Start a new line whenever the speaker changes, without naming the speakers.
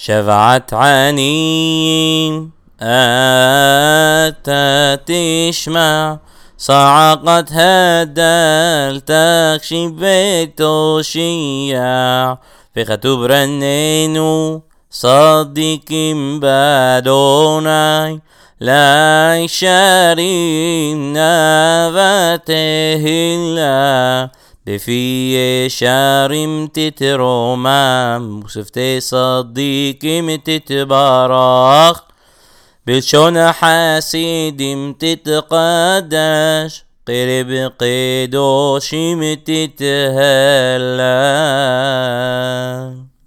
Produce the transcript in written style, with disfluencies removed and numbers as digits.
شفعة عنيم أتى تشمع صعقت هدال تكشف بتوشيع فيختب رنينو صديقين بادوناي لا يشارين نبته الله بفي شارم تترومام وسفتي صديقي تتبارخ بلشون حاسيد تتقدش قرب قدوش تتهلل.